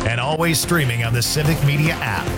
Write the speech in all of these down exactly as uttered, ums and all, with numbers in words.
and always streaming on the Civic Media app.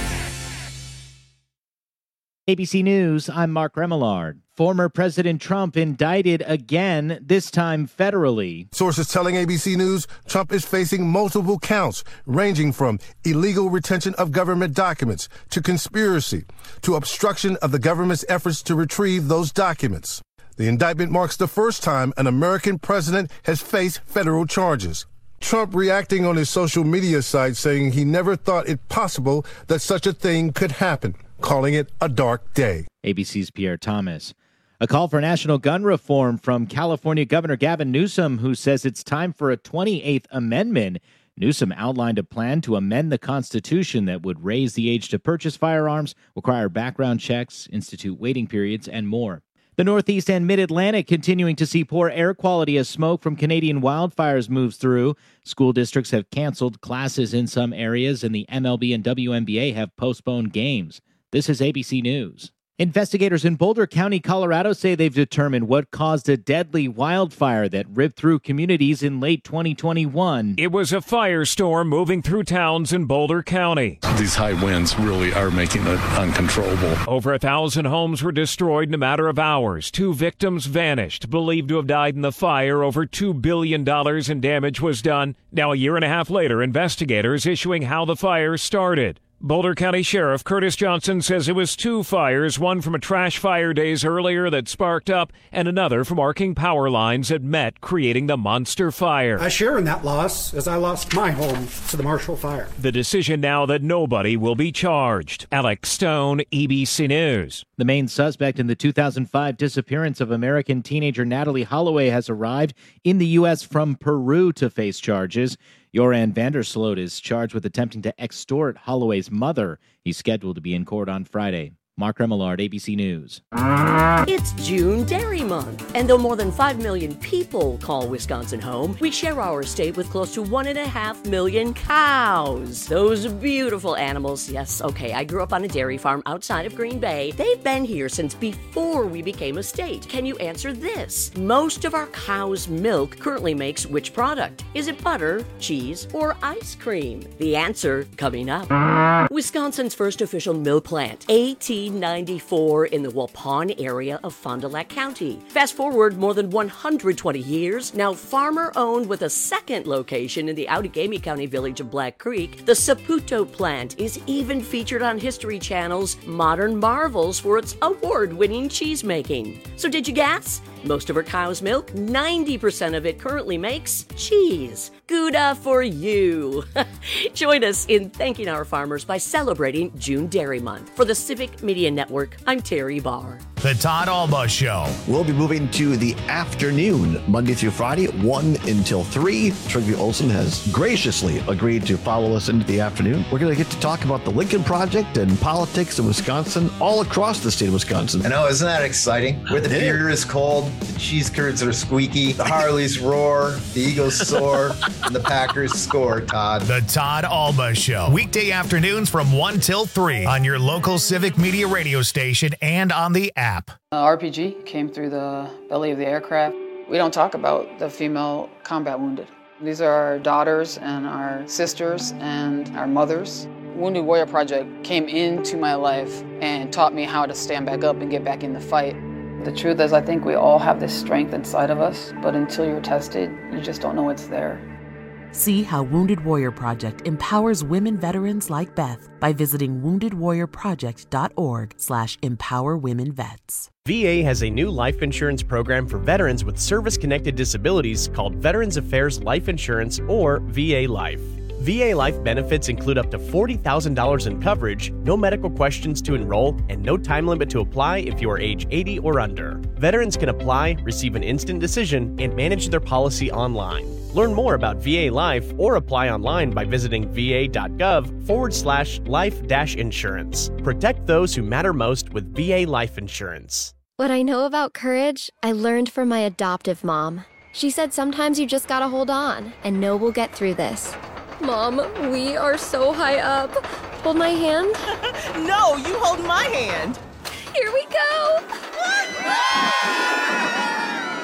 A B C News, I'm Mark Remillard. Former President Trump indicted again, this time federally. Sources telling A B C News Trump is facing multiple counts, ranging from illegal retention of government documents to conspiracy to obstruction of the government's efforts to retrieve those documents. The indictment marks the first time an American president has faced federal charges. Trump reacting on his social media site saying he never thought it possible that such a thing could happen, calling it a dark day. A B C's Pierre Thomas. A call for national gun reform from California Governor Gavin Newsom, who says it's time for a twenty-eighth Amendment. Newsom outlined a plan to amend the Constitution that would raise the age to purchase firearms, require background checks, institute waiting periods, and more. The Northeast and Mid-Atlantic continuing to see poor air quality as smoke from Canadian wildfires moves through. School districts have canceled classes in some areas, and the M L B and W N B A have postponed games. This is A B C News. Investigators in Boulder County, Colorado say they've determined what caused a deadly wildfire that ripped through communities in late twenty twenty-one. It was a firestorm moving through towns in Boulder County. These high winds really are making it uncontrollable. Over a thousand homes were destroyed in a matter of hours. Two victims vanished, believed to have died in the fire. Over two billion dollars in damage was done. Now, a year and a half later, investigators issuing how the fire started. Boulder County Sheriff Curtis Johnson says it was two fires, one from a trash fire days earlier that sparked up, and another from arcing power lines that met, creating the monster fire. I share in that loss as I lost my home to the Marshall Fire. The decision now that nobody will be charged. Alex Stone, A B C News. The main suspect in the two thousand five disappearance of American teenager Natalie Holloway has arrived in the U S from Peru to face charges. Joran Vandersloot is charged with attempting to extort Holloway's mother. He's scheduled to be in court on Friday. Mark Remillard, A B C News. It's June Dairy Month, and though more than five million people call Wisconsin home, we share our state with close to one and a half million cows. Those beautiful animals. Yes, okay, I grew up on a dairy farm outside of Green Bay. They've been here since before we became a state. Can you answer this? Most of our cow's milk currently makes which product? Is it butter, cheese, or ice cream? The answer coming up. Wisconsin's first official milk plant, eighteen ninety-four, in the Waupun area of Fond du Lac County. Fast forward more than one hundred twenty years, now farmer-owned with a second location in the Outagamie County village of Black Creek, the Saputo plant is even featured on History Channel's Modern Marvels for its award-winning cheese making. So did you guess? Most of our cow's milk, ninety percent of it currently makes cheese. Gouda for you. Join us in thanking our farmers by celebrating June Dairy Month. For the Civic Media Network, I'm Terry Barr. The Todd Alba Show. We'll be moving to the afternoon, Monday through Friday, one until three. Trygve Olsen has graciously agreed to follow us into the afternoon. We're going to get to talk about the Lincoln Project and politics in Wisconsin, all across the state of Wisconsin. I know, isn't that exciting? Where the beer is cold, the cheese curds are squeaky, the Harleys roar, the Eagles soar, and the Packers score, Todd. The Todd Alba Show. Weekday afternoons from one till three on your local Civic Media radio station and on the app. Uh, R P G came through the belly of the aircraft. We don't talk about the female combat wounded. These are our daughters and our sisters and our mothers. Wounded Warrior Project came into my life and taught me how to stand back up and get back in the fight. The truth is, I think we all have this strength inside of us, but until you're tested, you just don't know it's there. See how Wounded Warrior Project empowers women veterans like Beth by visiting wounded warrior project dot org slash empower women vets. V A has a new life insurance program for veterans with service-connected disabilities called Veterans Affairs Life Insurance, or V A Life. V A Life benefits include up to forty thousand dollars in coverage, no medical questions to enroll, and no time limit to apply if you are age eighty or under. Veterans can apply, receive an instant decision, and manage their policy online. Learn more about V A Life or apply online by visiting va.gov forward slash life dash insurance. Protect those who matter most with V A Life Insurance. What I know about courage, I learned from my adoptive mom. She said sometimes you just gotta hold on and know we'll get through this. Mom, we are so high up. Hold my hand. No, you hold my hand. Here we go.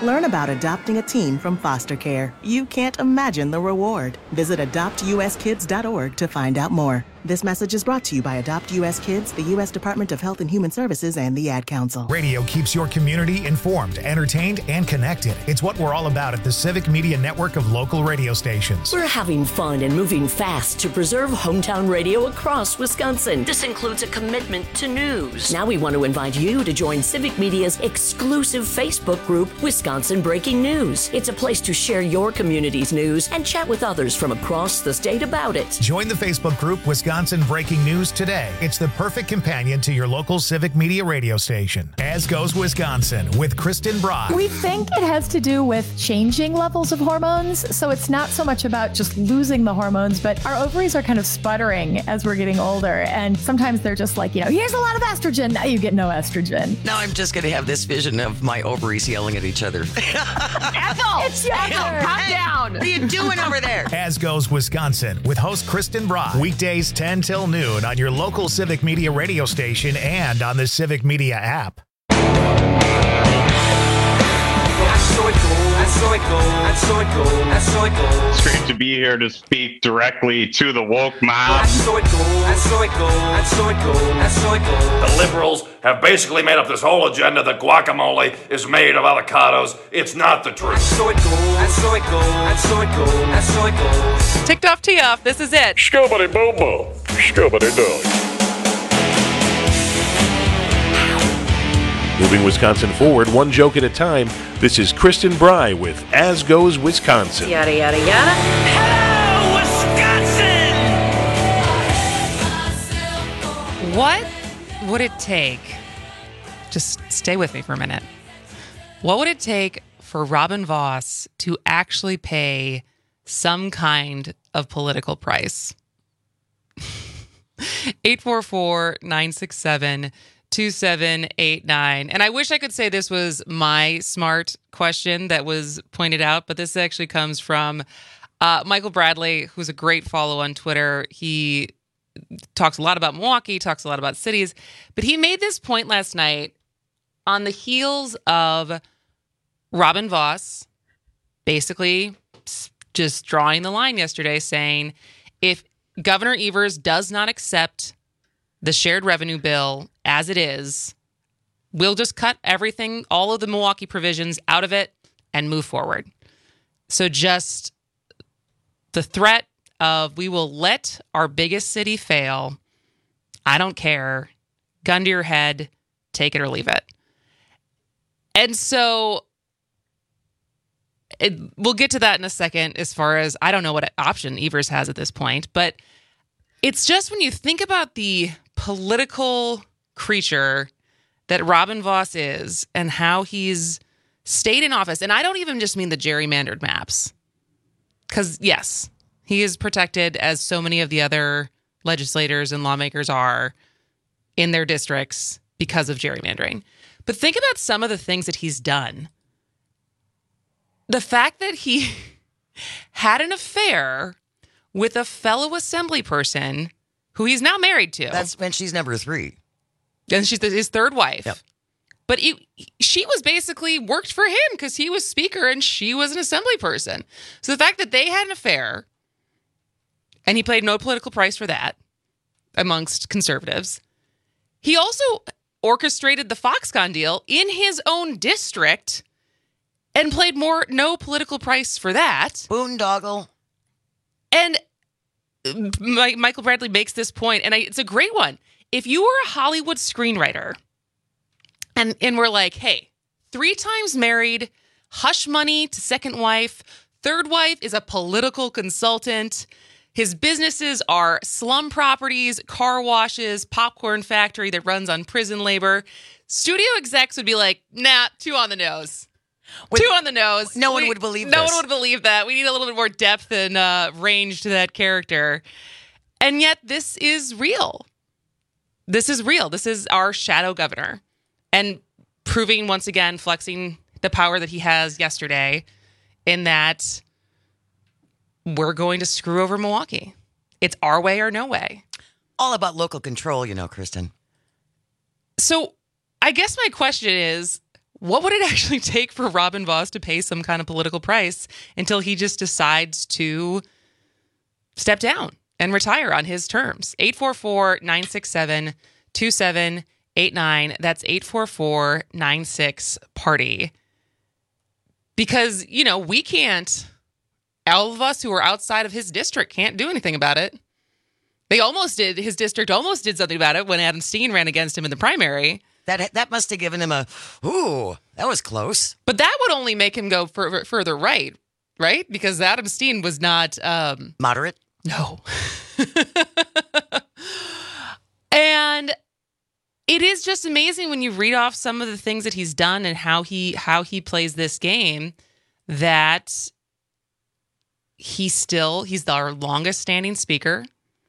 Learn about adopting a teen from foster care. You can't imagine the reward. Visit adopt u s kids dot org to find out more. This message is brought to you by Adopt U S Kids, the U S Department of Health and Human Services, and the Ad Council. Radio keeps your community informed, entertained, and connected. It's what we're all about at the Civic Media Network of local radio stations. We're having fun and moving fast to preserve hometown radio across Wisconsin. This includes a commitment to news. Now we want to invite you to join Civic Media's exclusive Facebook group, Wisconsin Breaking News. It's a place to share your community's news and chat with others from across the state about it. Join the Facebook group, Wisconsin Breaking News today. It's the perfect companion to your local Civic Media radio station. As Goes Wisconsin with Kristen Brock. We think it has to do with changing levels of hormones. So it's not so much about just losing the hormones, but our ovaries are kind of sputtering as we're getting older. And sometimes they're just like, you know, here's a lot of estrogen. Now you get no estrogen. Now I'm just going to have this vision of my ovaries yelling at each other. Ethel! It's your turn. Calm down. What are you doing over there? As Goes Wisconsin with host Kristen Brock. Weekdays ten till noon on your local Civic Media radio station and on the Civic Media app. It's great to be here to speak directly to the woke mob. The liberals have basically made up this whole agenda that guacamole is made of avocados. It's not the truth. Ticked off, tee off. This is it. Scubbity boom boom. Scubbity doo. Moving Wisconsin forward, one joke at a time, this is Kristen Bry with As Goes Wisconsin. Yada, yada, yada. Hello, Wisconsin! What would it take, just stay with me for a minute, what would it take for Robin Vos to actually pay some kind of political price? eight four four, nine six seven, two seven eight nine. And I wish I could say this was my smart question that was pointed out, but this actually comes from uh, Michael Bradley, who's a great follow on Twitter. He talks a lot about Milwaukee, talks a lot about cities, but he made this point last night on the heels of Robin Vos basically just drawing the line yesterday, saying if Governor Evers does not accept the shared revenue bill as it is, we'll just cut everything, all of the Milwaukee provisions out of it and move forward. So just the threat of we will let our biggest city fail. I don't care. Gun to your head. Take it or leave it. And so it, we'll get to that in a second as far as I don't know what option Evers has at this point, but it's just when you think about the political creature that Robin Vos is and how he's stayed in office. And I don't even just mean the gerrymandered maps. Because, yes, he is protected as so many of the other legislators and lawmakers are in their districts because of gerrymandering. But think about some of the things that he's done. The fact that he had an affair with a fellow assembly person who he's now married to. That's when she's number three. And she's his third wife. Yep. But he, she was basically worked for him because he was speaker and she was an assembly person. So the fact that they had an affair, and he paid no political price for that amongst conservatives. He also orchestrated the Foxconn deal in his own district and played more no political price for that. Boondoggle. And My, Michael Bradley makes this point, and I, it's a great one. If you were a Hollywood screenwriter and, and we're like, hey, three times married, hush money to second wife, third wife is a political consultant, his businesses are slum properties, car washes, popcorn factory that runs on prison labor, studio execs would be like, nah, too on the nose. With, Two on the nose. No we, one would believe no this. No one would believe that. We need a little bit more depth and uh, range to that character. And yet this is real. This is real. This is our shadow governor. And proving once again, flexing the power that he has yesterday in that we're going to screw over Milwaukee. It's our way or no way. All about local control, you know, Kristen. So I guess my question is, what would it actually take for Robin Vos to pay some kind of political price until he just decides to step down and retire on his terms? eight four four, nine six seven, two seven eight nine. That's eight four four, nine six, party. Because, you know, we can't, all of us who are outside of his district can't do anything about it. They almost did, his district almost did something about it when Adam Steen ran against him in the primary. That that must have given him a, ooh, that was close. But that would only make him go fur- further right, right? Because Adam Steen was not... Um, Moderate? No. And it is just amazing when you read off some of the things that he's done and how he how he plays this game, that he still, he's our longest standing speaker.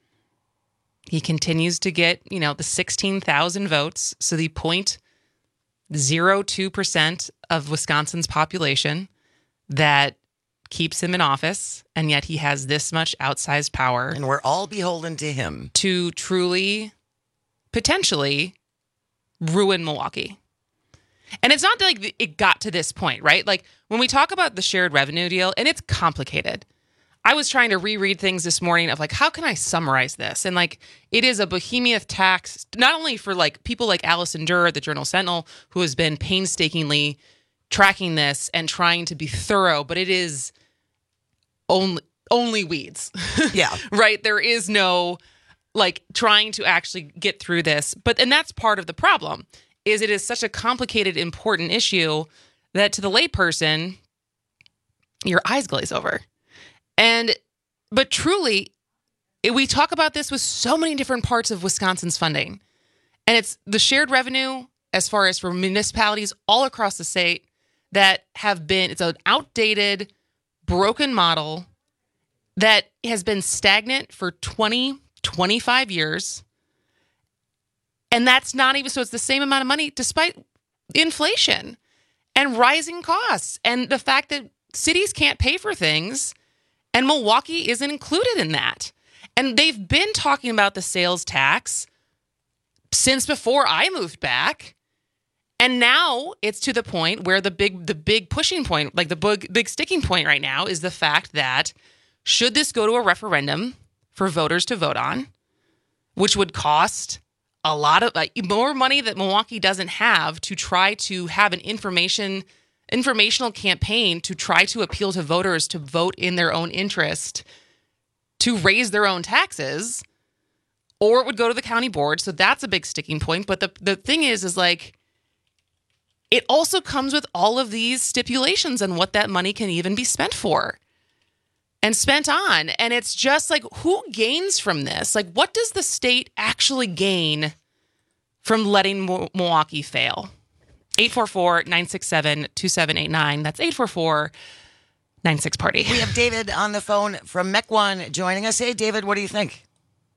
He continues to get, you know, the sixteen thousand votes. So the zero point zero two percent of Wisconsin's population that keeps him in office. And yet he has this much outsized power. And we're all beholden to him. To truly, potentially ruin Milwaukee. And it's not like it got to this point, right? Like when we talk about the shared revenue deal, and it's complicated. I was trying to reread things this morning of like, how can I summarize this? And like, it is a behemoth tax, not only for like people like Allison Durr at the Journal Sentinel, who has been painstakingly tracking this and trying to be thorough, but it is only, only weeds. Yeah. Right? There is no like trying to actually get through this. But, and that's part of the problem, is it is such a complicated, important issue that to the layperson, your eyes glaze over. And, but truly, we talk about this with so many different parts of Wisconsin's funding. And it's the shared revenue as far as for municipalities all across the state that have been, it's an outdated, broken model that has been stagnant for twenty, twenty-five years. And that's not even, so it's the same amount of money despite inflation and rising costs and the fact that cities can't pay for things. And Milwaukee isn't included in that. And they've been talking about the sales tax since before I moved back. And now it's to the point where the big the big pushing point, like the big, big sticking point right now is the fact that should this go to a referendum for voters to vote on, which would cost a lot of like, more money that Milwaukee doesn't have to try to have an information informational campaign to try to appeal to voters to vote in their own interest, to raise their own taxes, or it would go to the county board. So that's a big sticking point. But the, the thing is, is like, it also comes with all of these stipulations on what that money can even be spent for and spent on. And it's just like, who gains from this? Like, what does the state actually gain from letting Milwaukee fail? eight four four, nine six seven, two seven eight nine. That's eight four four, nine six, party. We have David on the phone from Mequon joining us. Hey, David, what do you think?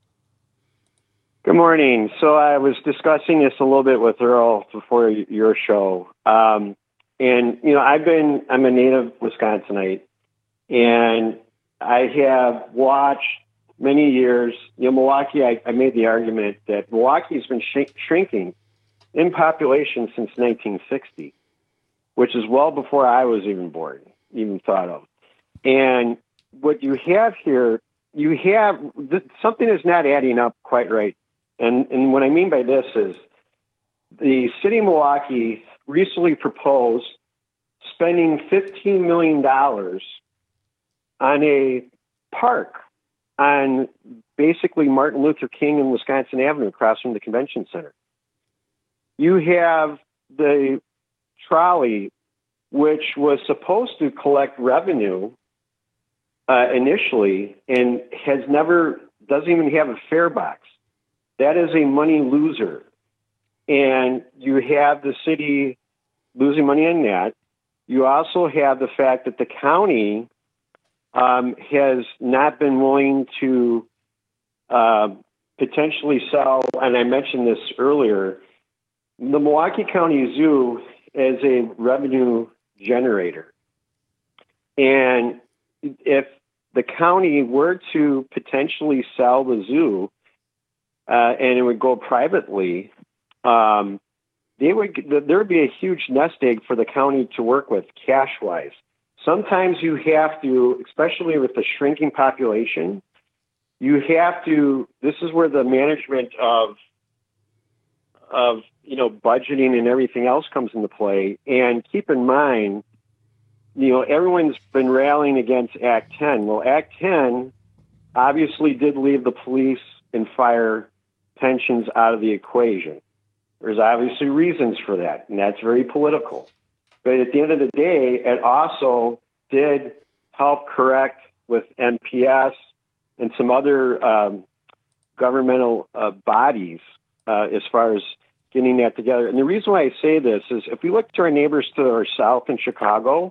Good morning. So I was discussing this a little bit with Earl before your show. Um, and, you know, I've been, I'm a native Wisconsinite, and I have watched many years, you know, Milwaukee, I, I made the argument that Milwaukee's been sh- shrinking in population since nineteen sixty, which is well before I was even born, even thought of. And what you have here, you have th- something is not adding up quite right. And, and what I mean by this is the city of Milwaukee recently proposed spending fifteen million dollars on a park on basically Martin Luther King and Wisconsin Avenue across from the convention center. You have the trolley, which was supposed to collect revenue uh, initially and has never, doesn't even have a fare box. That is a money loser. And you have the city losing money on that. You also have the fact that the county um, has not been willing to uh, potentially sell, and I mentioned this earlier, the Milwaukee County Zoo is a revenue generator. And if the county were to potentially sell the zoo, uh, and it would go privately, um, they would there would be a huge nest egg for the county to work with cash-wise. Sometimes you have to, especially with the shrinking population, you have to, this is where the management of, of you know, budgeting and everything else comes into play. And keep in mind, you know, everyone's been rallying against Act ten. Well, Act ten obviously did leave the police and fire pensions out of the equation. There's obviously reasons for that, and that's very political. But at the end of the day, it also did help correct with N P S and some other um, governmental uh, bodies uh, as far as getting that together. And the reason why I say this is if we look to our neighbors to our south in Chicago,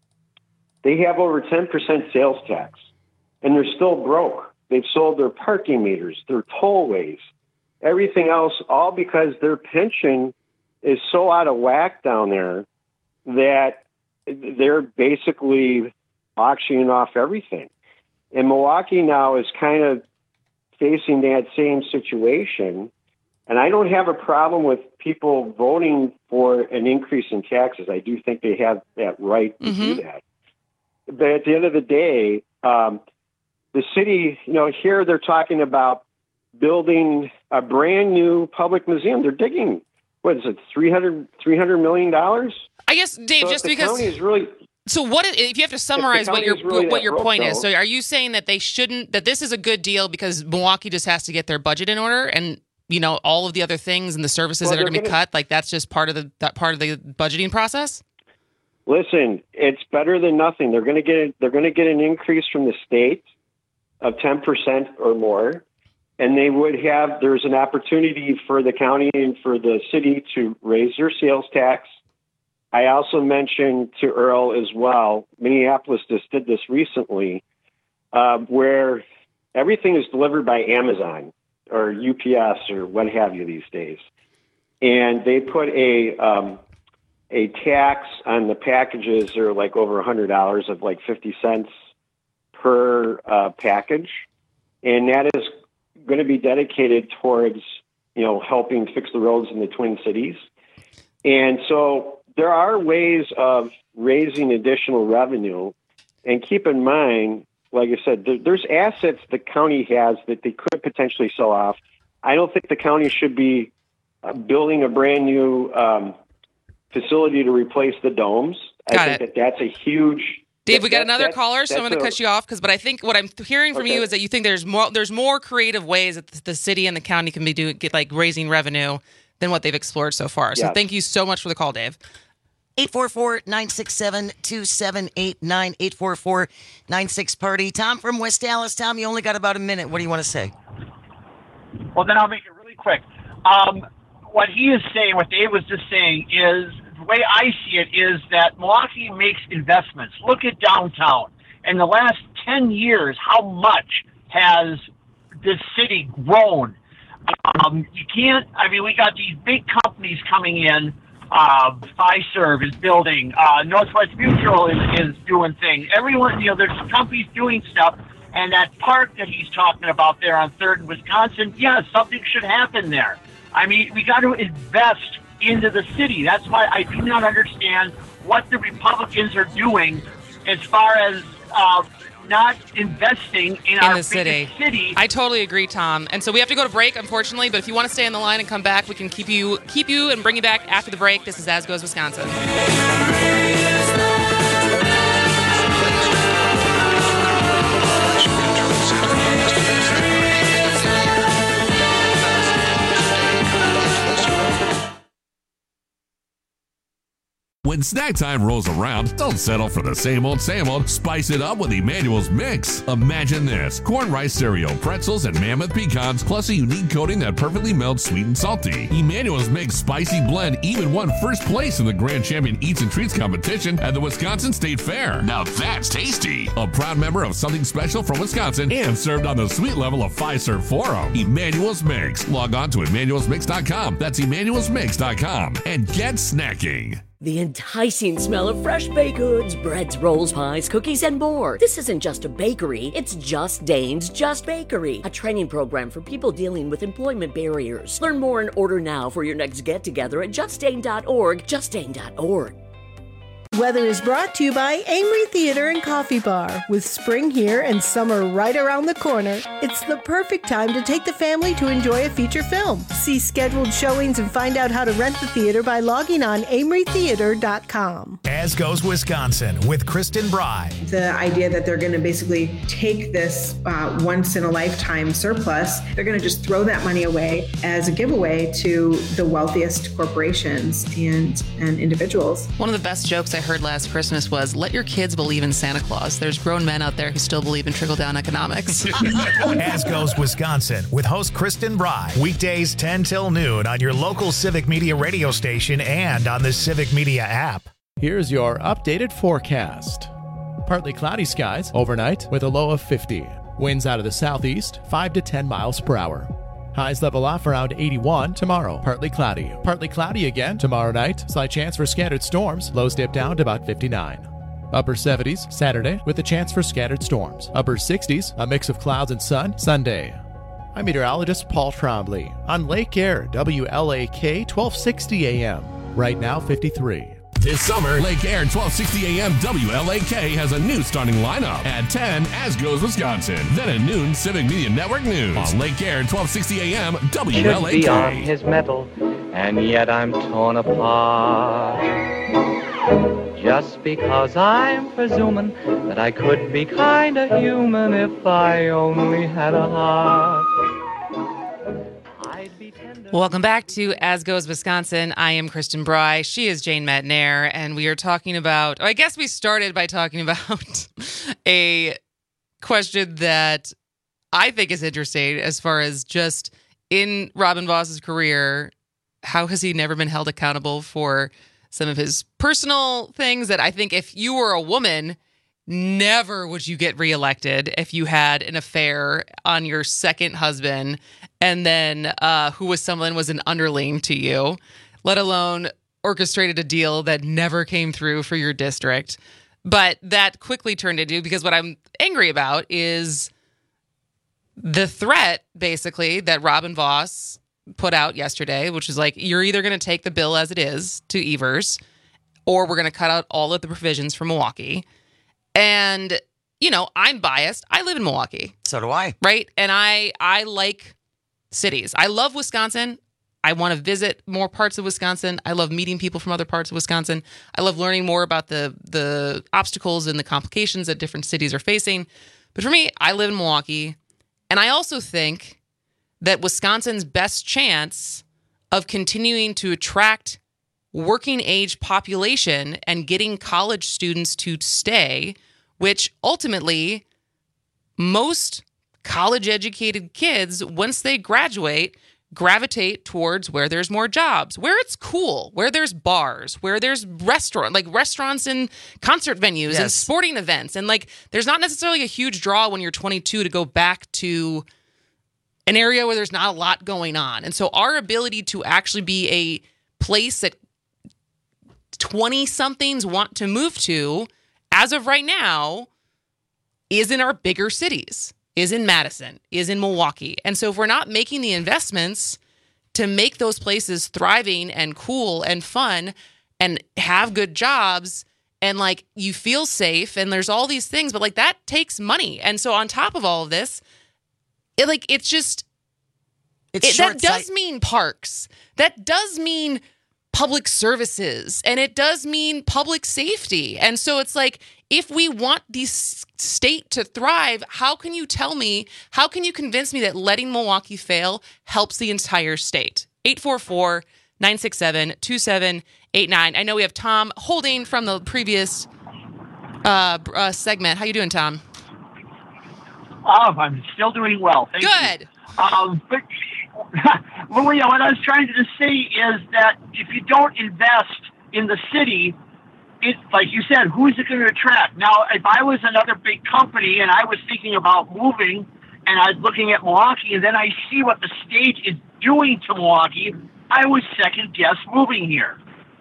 they have over ten percent sales tax, and they're still broke. They've sold their parking meters, their tollways, everything else, all because their pension is so out of whack down there that they're basically auctioning off everything. And Milwaukee now is kind of facing that same situation. And I don't have a problem with people voting for an increase in taxes. I do think they have that right to mm-hmm. do that. But at the end of the day, um, the city, you know, here they're talking about building a brand new public museum. They're digging, what is it, three hundred, three hundred million dollars? I guess, Dave, so just the because... county is really, so what is, if you have to summarize what your really what your point though, is, so are you saying that they shouldn't, that this is a good deal because Milwaukee just has to get their budget in order and, you know, all of the other things and the services well, that are going to be gonna, cut, like that's just part of the that part of the budgeting process? Listen, it's better than nothing. They're going to get a, they're going to get an increase from the state of ten percent or more, and they would have there's an opportunity for the county and for the city to raise their sales tax. I also mentioned to Earl as well, Minneapolis just did this recently, uh, where everything is delivered by Amazon or U P S or what have you these days, and they put a um, a tax on the packages. They're like over a hundred dollars of like fifty cents per uh, package, and that is going to be dedicated towards, you know, helping fix the roads in the Twin Cities. And so there are ways of raising additional revenue. And keep in mind, like I said, there, there's assets the county has that they could potentially sell off. I don't think the county should be uh, building a brand new um, facility to replace the domes. Got I think it. that that's a huge... Dave, that, we got that, another that, caller, so I'm going to cut you off. Because, but I think what I'm hearing from okay. you is that you think there's more there's more creative ways that the city and the county can be doing, get like raising revenue than what they've explored so far. So yes. thank you so much for the call, Dave. eight four four, nine six seven, two seven eight nine, eight four four, nine six party. Tom from West Dallas. Tom, you only got about a minute. What do you want to say? Well, then I'll make it really quick. Um, what he is saying, what Dave was just saying, is the way I see it is that Milwaukee makes investments. Look at downtown. In the last ten years, how much has this city grown? Um, you can't, I mean, we got these big companies coming in. Uh, Fiserv is building. Uh, Northwest Mutual is, is doing things. Everyone, you know, there's companies doing stuff. And that park that he's talking about there on third in Wisconsin, yeah, something should happen there. I mean, we got to invest into the city. That's why I do not understand what the Republicans are doing as far as uh, not investing in, in our the city. city. I totally agree, Tom. And so we have to go to break, unfortunately. But if you want to stay on the line and come back, we can keep you keep you and bring you back after the break. This is As Goes Wisconsin. When snack time rolls around, don't settle for the same old, same old. Spice it up with Emmanuel's Mix. Imagine this: corn rice cereal, pretzels, and mammoth pecans, plus a unique coating that perfectly melts sweet and salty. Emmanuel's Mix Spicy Blend even won first place in the Grand Champion Eats and Treats competition at the Wisconsin State Fair. Now that's tasty. A proud member of Something Special from Wisconsin and served on the sweet level of Fiserv Forum. Emmanuel's Mix. Log on to emmanuels mix dot com. That's emmanuels mix dot com and get snacking. The enticing smell of fresh baked goods, breads, rolls, pies, cookies, and more. This isn't just a bakery, it's Just Dane's Just Bakery, a training program for people dealing with employment barriers. Learn more and order now for your next get-together at just dane dot org, just dane dot org. Weather is brought to you by Amory Theater and Coffee Bar. With spring here and summer right around the corner, it's the perfect time to take the family to enjoy a feature film. See scheduled showings and find out how to rent the theater by logging on amory theater dot com. As Goes Wisconsin with Kristen Bry. The idea that they're going to basically take this uh, once-in-a-lifetime surplus, they're going to just throw that money away as a giveaway to the wealthiest corporations and, and individuals. One of the best jokes I heard last Christmas was, let your kids believe in Santa Claus. There's grown men out there who still believe in trickle-down economics. As Goes Wisconsin with host Kristen Bry. Weekdays ten till noon on your local Civic Media radio station and on the Civic Media app. Here's your updated forecast. Partly cloudy skies overnight with a low of fifty. Winds out of the southeast, five to ten miles per hour. Highs level off around eighty-one tomorrow. Partly cloudy. Partly cloudy again tomorrow night. Slight chance for scattered storms. Lows dip down to about fifty-nine. Upper seventies Saturday with a chance for scattered storms. Upper sixties, a mix of clouds and sun Sunday. I'm meteorologist Paul Trombley on Lake Air, W L A K twelve sixty A M. Right now fifty-three. This summer, Lake Air twelve sixty A M W L A K has a new starting lineup. At ten, As Goes Wisconsin. Then at noon, Civic Media Network News. On Lake Air twelve sixty A M W L A K. Should be on his metal, and yet I'm torn apart. Just because I'm presuming that I could be kinda human if I only had a heart. Welcome back to As Goes Wisconsin. I am Kristen Bry. She is Jane Matnair, and we are talking about, I guess we started by talking about a question that I think is interesting as far as just in Robin Voss's career, how has he never been held accountable for some of his personal things that I think if you were a woman, never would you get reelected if you had an affair on your second husband and then uh, who was someone was an underling to you, let alone orchestrated a deal that never came through for your district. But that quickly turned into, because what I'm angry about is the threat, basically, that Robin Voss put out yesterday, which is like, you're either going to take the bill as it is to Evers, or we're going to cut out all of the provisions for Milwaukee. And, you know, I'm biased. I live in Milwaukee. So do I. Right? And I I like cities. I love Wisconsin. I want to visit more parts of Wisconsin. I love meeting people from other parts of Wisconsin. I love learning more about the the obstacles and the complications that different cities are facing. But for me, I live in Milwaukee. And I also think that Wisconsin's best chance of continuing to attract working age population and getting college students to stay, which ultimately most college educated kids, once they graduate, gravitate towards where there's more jobs, where it's cool, where there's bars, where there's restaurant, like restaurants and concert venues Yes. and sporting events. And like, there's not necessarily a huge draw when you're twenty-two to go back to an area where there's not a lot going on. And so our ability to actually be a place that twenty-somethings want to move to, as of right now, is in our bigger cities, is in Madison, is in Milwaukee. And so if we're not making the investments to make those places thriving and cool and fun and have good jobs and like you feel safe and there's all these things, but like that takes money. And so on top of all of this, it like it's just It's it, that short does sight- mean parks. That does mean public services, and it does mean public safety. And so it's like, if we want the s- state to thrive, how can you tell me, how can you convince me that letting Milwaukee fail helps the entire state? eight four four, nine six seven, two seven eight nine. I know we have Tom holding from the previous uh, uh, segment. How you doing, Tom? Oh, I'm still doing well. Thank Good. You. Um, but well, yeah, what I was trying to say is that if you don't invest in the city, it, like you said, who is it going to attract? Now, if I was another big company and I was thinking about moving and I was looking at Milwaukee and then I see what the state is doing to Milwaukee, I would second guess moving here.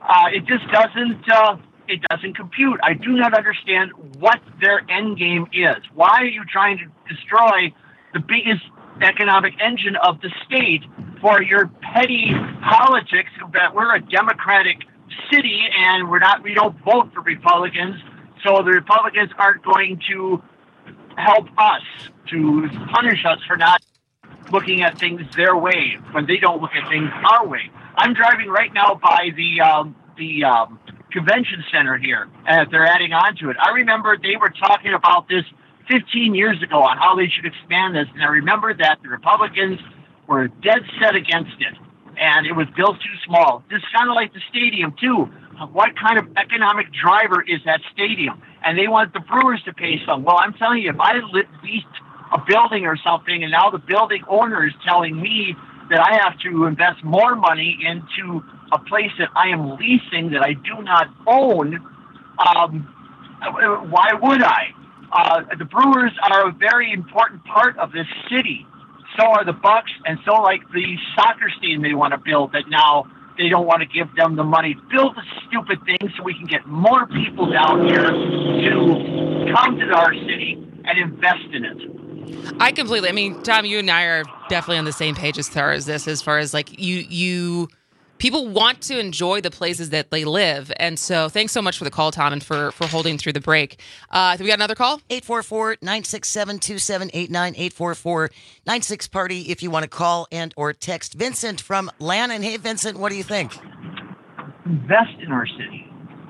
Uh, it just doesn't. Uh, it doesn't compute. I do not understand what their end game is. Why are you trying to destroy the biggest economic engine of the state for your petty politics? That we're a democratic city and we're not. We don't vote for Republicans, so the Republicans aren't going to help us, to punish us for not looking at things their way when they don't look at things our way. I'm driving right now by the um, the um, convention center here, and they're adding on to it. I remember they were talking about this fifteen years ago on how they should expand this, and I remember that the Republicans were dead set against it, and it was built too small. Just kind of like the stadium, too. What kind of economic driver is that stadium? And they want the Brewers to pay some. Well, I'm telling you, if I leased a building or something, and now the building owner is telling me that I have to invest more money into a place that I am leasing that I do not own, um, why would I? Uh, the Brewers are a very important part of this city. So are the Bucks, and so like the soccer stadium they want to build that now they don't want to give them the money. Build the stupid thing so we can get more people down here to come to our city and invest in it. I completely, I mean, Tom, you and I are definitely on the same page as far as this, as far as like you, you, people want to enjoy the places that they live. And so thanks so much for the call, Tom, and for, for holding through the break. Uh, we got another call? eight four four, nine six seven, two seven eight nine, eight four four, nine six party if you want to call and or text. Vincent from Lannon. Hey, Vincent, what do you think? Invest in our city.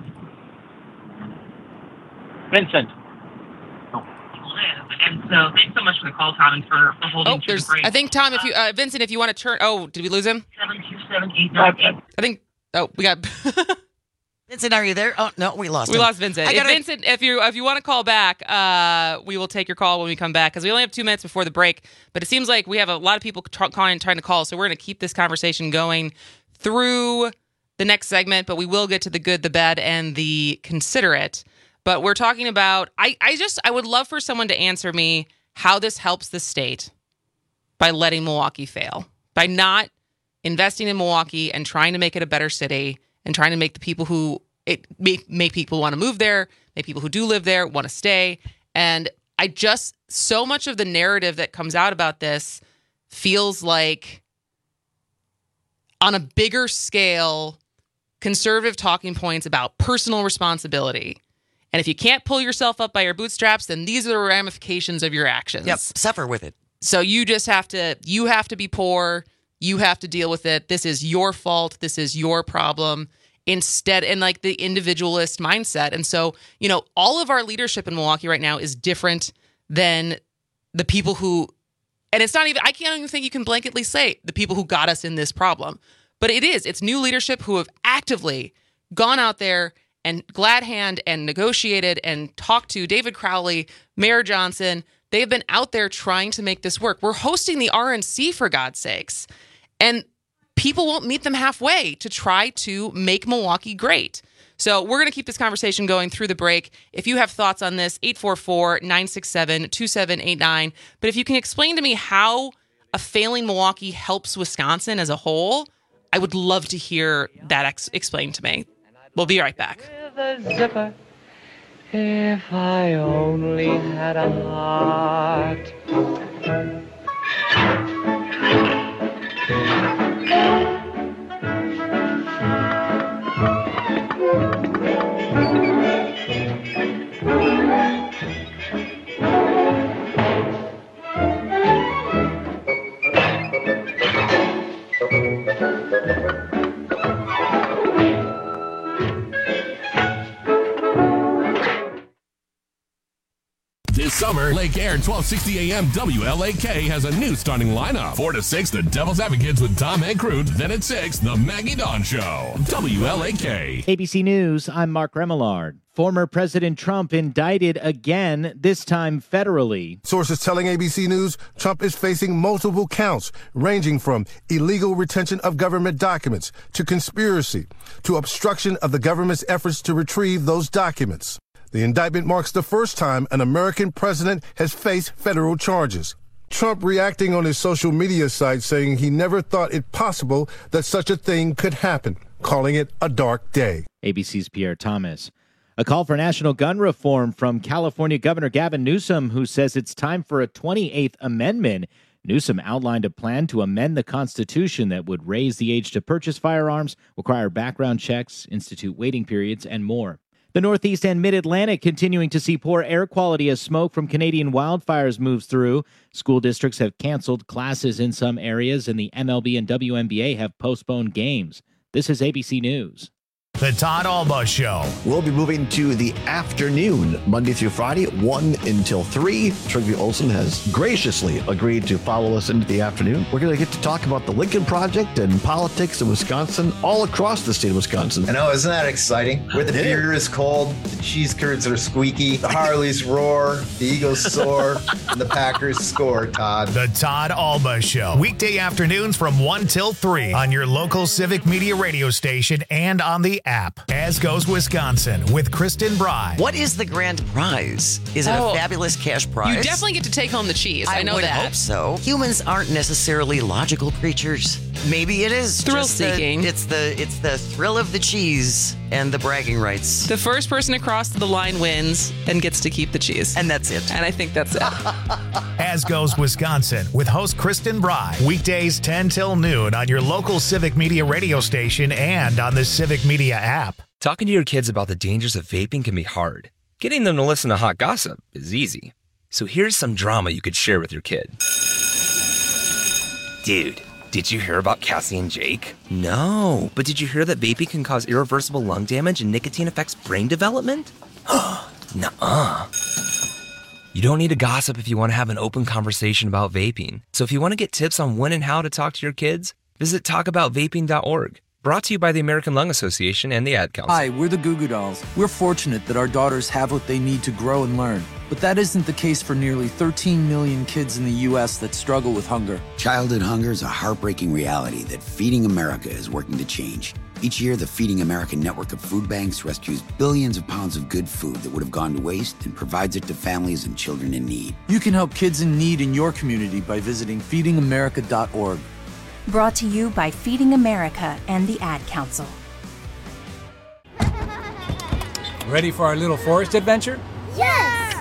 Vincent. And so thanks so much for the call, Tom, and for, for holding oh, there's, I think, Tom, if you, uh, Vincent, if you want to turn, oh, did we lose him? seven two seven eight nine eight. I think, oh, we got... Vincent, are you there? Oh, no, we lost We him. lost Vincent. If Vincent, if you if you want to call back, uh, we will take your call when we come back, because we only have two minutes before the break, but it seems like we have a lot of people try, trying to call, so we're going to keep this conversation going through the next segment, but we will get to the good, the bad, and the considerate. But we're talking about, I, I just, I would love for someone to answer me how this helps the state by letting Milwaukee fail, by not investing in Milwaukee and trying to make it a better city and trying to make the people who, it make, make people want to move there, make people who do live there want to stay. And I just, so much of the narrative that comes out about this feels like on a bigger scale, conservative talking points about personal responsibility. And if you can't pull yourself up by your bootstraps, then these are the ramifications of your actions. Yep, suffer with it. So you just have to, you have to be poor. You have to deal with it. This is your fault. This is your problem. Instead, and like the individualist mindset. And so, you know, all of our leadership in Milwaukee right now is different than the people who, and it's not even, I can't even think you can blanketly say the people who got us in this problem. But it is, it's new leadership who have actively gone out there and glad hand and negotiated and talked to David Crowley, Mayor Johnson. They've been out there trying to make this work. We're hosting the R N C, for God's sakes. And people won't meet them halfway to try to make Milwaukee great. So we're going to keep this conversation going through the break. If you have thoughts on this, eight four four, nine six seven, two seven eight nine. But if you can explain to me how a failing Milwaukee helps Wisconsin as a whole, I would love to hear that ex- explained to me. We'll be right back. With a zipper, if I only had a heart. This summer, Lake Air twelve sixty A M W L A K has a new starting lineup. four to six, the Devil's Advocates with Tom and Crude. Then at six, the Maggie Dawn Show. W L A K. A B C News, I'm Mark Remillard. Former President Trump indicted again, this time federally. Sources telling A B C News Trump is facing multiple counts, ranging from illegal retention of government documents to conspiracy to obstruction of the government's efforts to retrieve those documents. The indictment marks the first time an American president has faced federal charges. Trump reacting on his social media site saying he never thought it possible that such a thing could happen. calling it a dark day. A B C's Pierre Thomas. A call for national gun reform from California Governor Gavin Newsom, who says it's time for a twenty-eighth Amendment. Newsom outlined a plan to amend the Constitution that would raise the age to purchase firearms, require background checks, institute waiting periods, and more. The Northeast and Mid-Atlantic continuing to see poor air quality as smoke from Canadian wildfires moves through. School districts have canceled classes in some areas, and the M L B and W N B A have postponed games. This is A B C News. The Todd Alba Show. We'll be moving to the afternoon, Monday through Friday, one until three. Trygve Olsen has graciously agreed to follow us into the afternoon. We're going to get to talk about the Lincoln Project and politics in Wisconsin, all across the state of Wisconsin. I know, isn't that exciting? Where the Yeah. beer is cold, the cheese curds are squeaky, the Harleys roar, the Eagles soar, and the Packers score, Todd. The Todd Alba Show. Weekday afternoons from one till three on your local Civic Media radio station and on the app. As Goes Wisconsin with Kristen Bry. What is the grand prize? Is it Oh, a fabulous cash prize? You definitely get to take home the cheese. I, I know would that. hope so. Humans aren't necessarily logical creatures. Maybe it is Thrill just the- seeking. it's the it's the thrill of the cheese and the bragging rights. The first person across the line wins and gets to keep the cheese. And that's it. And I think that's it. As Goes Wisconsin with host Kristen Bry. Weekdays ten till noon on your local Civic Media radio station and on the Civic Media app. Talking to your kids about the dangers of vaping can be hard. Getting them to listen to hot gossip is easy. So here's some drama you could share with your kid. Dude, did you hear about Cassie and Jake? No, but did you hear that vaping can cause irreversible lung damage and nicotine affects brain development? Nuh-uh. You don't need to gossip if you want to have an open conversation about vaping. So if you want to get tips on when and how to talk to your kids, visit talk about vaping dot org. Brought to you by the American Lung Association and the Ad Council. Hi, we're the Goo Goo Dolls. We're fortunate that our daughters have what they need to grow and learn. But that isn't the case for nearly thirteen million kids in the U S that struggle with hunger. Childhood hunger is a heartbreaking reality that Feeding America is working to change. Each year, the Feeding America network of food banks rescues billions of pounds of good food that would have gone to waste and provides it to families and children in need. You can help kids in need in your community by visiting feeding america dot org. Brought to you by Feeding America and the Ad Council. Ready for our little forest adventure? Yes!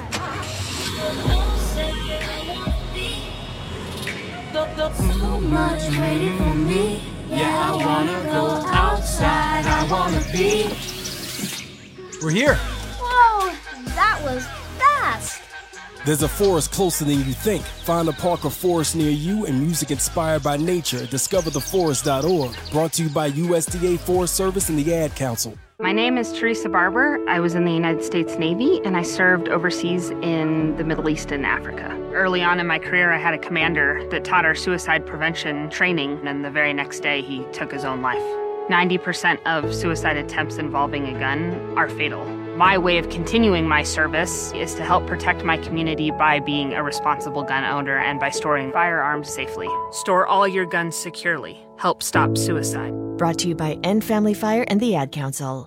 So much waiting for me. Yeah, I wanna go outside. I wanna be. We're here. Whoa, that was fast. There's a forest closer than you think. Find a park or forest near you and music inspired by nature at discover the forest dot org. Brought to you by U S D A Forest Service and the Ad Council. My name is Teresa Barber. I was in the United States Navy and I served overseas in the Middle East and Africa. Early on in my career, I had a commander that taught our suicide prevention training, and the very next day he took his own life. ninety percent of suicide attempts involving a gun are fatal. My way of continuing my service is to help protect my community by being a responsible gun owner and by storing firearms safely. Store all your guns securely. Help stop suicide. Brought to you by End Family Fire and the Ad Council.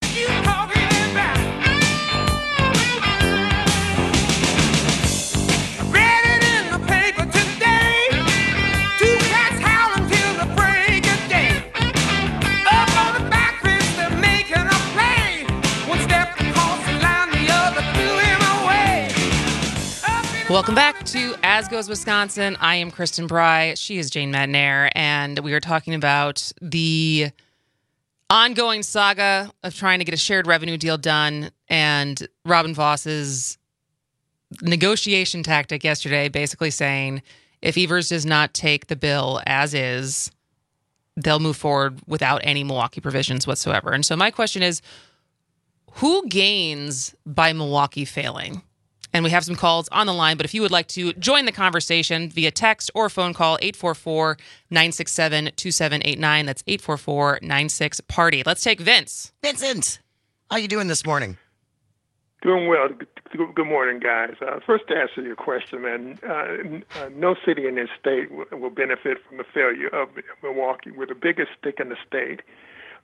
Welcome back to As Goes Wisconsin. I am Kristen Bry. She is Jane Madnair, and we are talking about the ongoing saga of trying to get a shared revenue deal done, and Robin Voss's negotiation tactic yesterday, basically saying if Evers does not take the bill as is, they'll move forward without any Milwaukee provisions whatsoever. And so my question is, who gains by Milwaukee failing? And we have some calls on the line, but if you would like to join the conversation via text or phone call, eight four four, nine six seven, two seven eight nine. That's eight four four, nine six, party. Let's take Vince. Vincent, how you doing this morning? Doing well. Good, good morning, guys. Uh, first, to answer your question, man, uh, uh, no city in this state will, will benefit from the failure of Milwaukee. We're the biggest stick in the state.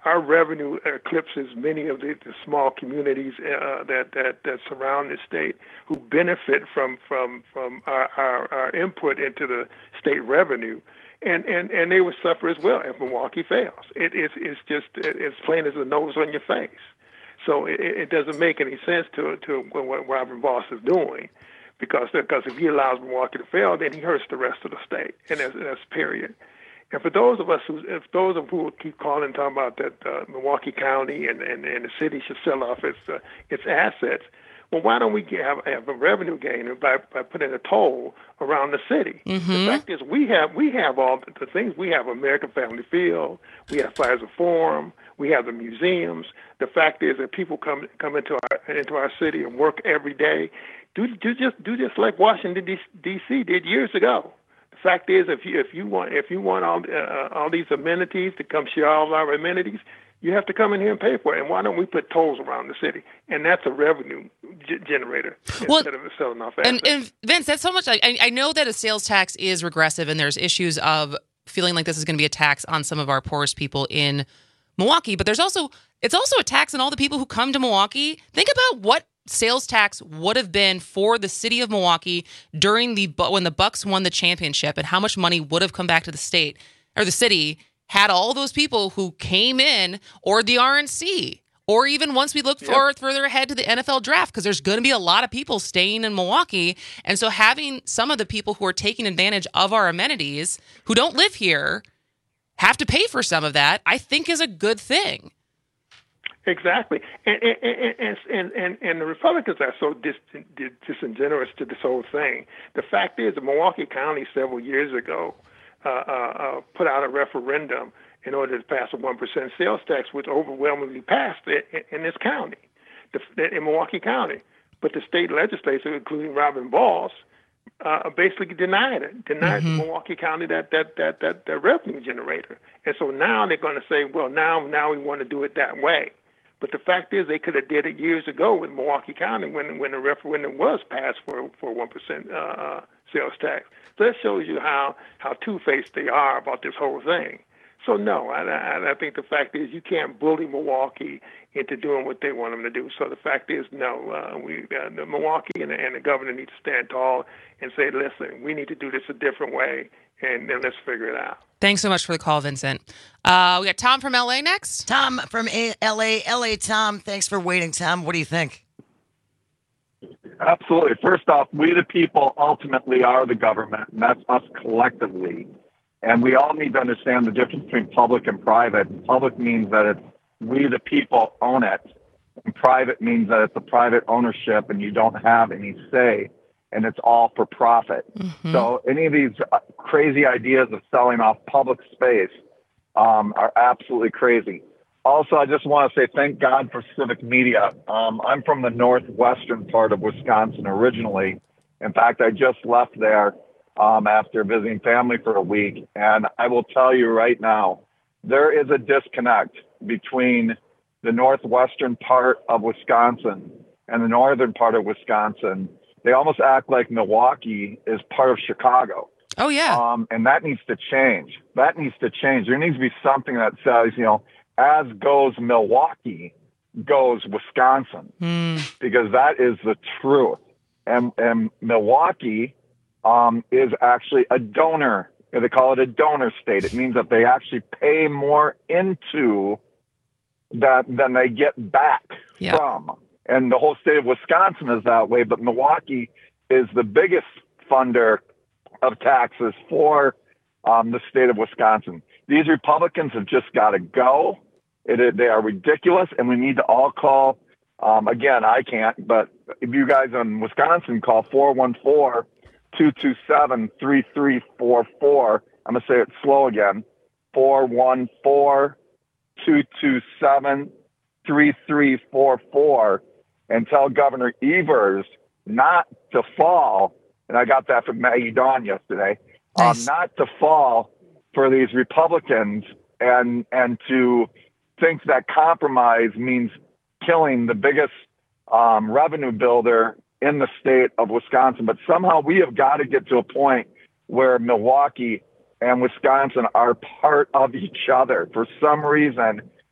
our revenue eclipses many of the, the small communities uh, that, that that surround the state who benefit from from from our, our, our input into the state revenue, and, and, and they would suffer as well if Milwaukee fails. It, it's it's just it's plain as a nose on your face. So it, it doesn't make any sense to to what Robin Vos is doing, because because if he allows Milwaukee to fail, then he hurts the rest of the state, and that's, that's period. And for those of us who, if those of who keep calling and talking about that uh, Milwaukee County and, and, and the city should sell off its uh, its assets, well, why don't we get, have, have a revenue gain by by putting a toll around the city? Mm-hmm. The fact is, we have we have all the, the things. We have American Family Field, we have Plaza Forum, we have the museums. The fact is that people come come into our into our city and work every day. Do do just do just like Washington D C did years ago. The fact is, if you if you want if you want all uh, all these amenities to come share all of our amenities, you have to come in here and pay for it. And why don't we put tolls around the city? And that's a revenue g- generator well, instead of selling off assets. And, and Vince, that's so much. I, I know that a sales tax is regressive, and there's issues of feeling like this is going to be a tax on some of our poorest people in Milwaukee. But there's also it's also a tax on all the people who come to Milwaukee. Think about what sales tax would have been for the city of Milwaukee during the when the Bucks won the championship, and how much money would have come back to the state or the city had all those people who came in, or the R N C, or even once we look yep. forward further ahead to the N F L draft, because there's going to be a lot of people staying in Milwaukee. And so having some of the people who are taking advantage of our amenities who don't live here have to pay for some of that, I think is a good thing. Exactly, and and and and, and, and the Republicans are so dis, disingenuous to this whole thing. The fact is, that Milwaukee County several years ago uh, uh, put out a referendum in order to pass a one percent sales tax, which overwhelmingly passed in, in this county, the, in Milwaukee County. But the state legislature, including Robin Vos, uh, basically denied it, denied mm-hmm. Milwaukee County that that, that that that revenue generator. And so now they're going to say, well, now now we want to do it that way. But the fact is, they could have did it years ago with Milwaukee County when when the referendum was passed for for one percent uh, sales tax. So that shows you how how two-faced they are about this whole thing. So no, I, I, I think the fact is you can't bully Milwaukee into doing what they want them to do. So the fact is, no, uh, we uh, the Milwaukee and the, and the governor need to stand tall and say, listen, we need to do this a different way, and then let's figure it out. Thanks so much for the call, Vincent. Uh, we got Tom from L A next. Tom from a- L A. L A, Tom, thanks for waiting, Tom. What do you think? Absolutely. First off, we the people ultimately are the government, and that's us collectively. And we all need to understand the difference between public and private. Public means that it's we the people own it, and private means that it's a private ownership and you don't have any say, and it's all for profit. Mm-hmm. So any of these crazy ideas of selling off public space um, are absolutely crazy. Also, I just want to say thank God for civic media. Um, I'm from the northwestern part of Wisconsin originally. In fact, I just left there um, after visiting family for a week. And I will tell you right now, there is a disconnect between the northwestern part of Wisconsin and the northern part of Wisconsin. They almost act like Milwaukee is part of Chicago. Oh, yeah. Um, and that needs to change. That needs to change. There needs to be something that says, you know, as goes Milwaukee, goes Wisconsin, mm. because that is the truth. And, and Milwaukee um, is actually a donor. They call it a donor state. It means that they actually pay more into that than they get back yep. from. And the whole state of Wisconsin is that way, but Milwaukee is the biggest funder of taxes for um, the state of Wisconsin. These Republicans have just got to go. It, they are ridiculous, and we need to all call, um, again, I can't, but if you guys in Wisconsin call four one four, two two seven, three three four four, I'm going to say it slow again, four one four, two two seven, three three four four, and tell Governor Evers not to fall, and I got that from Maggie Dawn yesterday, nice. um, not to fall for these Republicans and and to think that compromise means killing the biggest um, revenue builder in the state of Wisconsin. But somehow we have got to get to a point where Milwaukee and Wisconsin are part of each other. For some reason,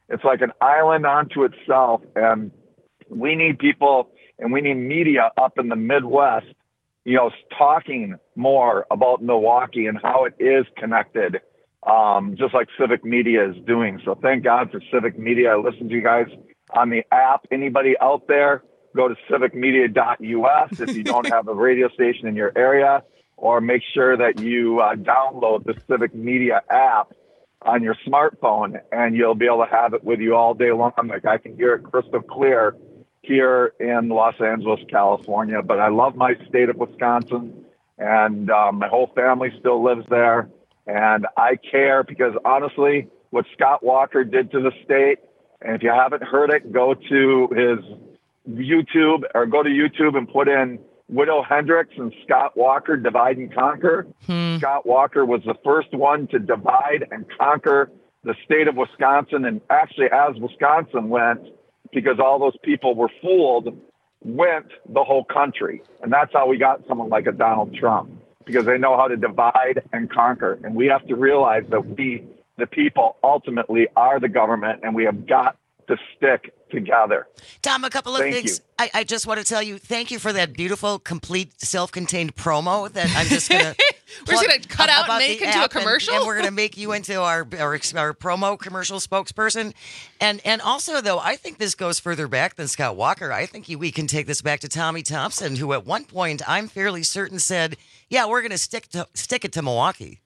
It's like an island unto itself. And we need people and we need media up in the Midwest, you know, talking more about Milwaukee and how it is connected, um, just like Civic Media is doing. So thank God for Civic Media. I listen to you guys on the app. Anybody out there, go to civic media dot U S if you don't have a radio station in your area, or make sure that you uh, download the Civic Media app on your smartphone, and you'll be able to have it with you all day long. Like, I can hear it crystal clear here in Los Angeles, California. But I love my state of Wisconsin, and um, my whole family still lives there. And I care because, honestly, what Scott Walker did to the state, and if you haven't heard it, go to his YouTube or go to YouTube and put in Widow Hendricks and Scott Walker, Divide and Conquer. Hmm. Scott Walker was the first one to divide and conquer the state of Wisconsin. And actually, as Wisconsin went, because all those people were fooled, went the whole country. And that's how we got someone like a Donald Trump, because they know how to divide and conquer. And we have to realize that we, the people, ultimately are the government, and we have got to stick together. Tom, a couple of Thank things. I, I just want to tell you, thank you for that beautiful, complete, self-contained promo that I'm just going to... We're just going to cut out and make into a commercial? And, and we're going to make you into our, our our promo commercial spokesperson. And and also, though, I think this goes further back than Scott Walker. I think we can take this back to Tommy Thompson, who at one point, I'm fairly certain, said, yeah, we're going to stick to stick it to Milwaukee.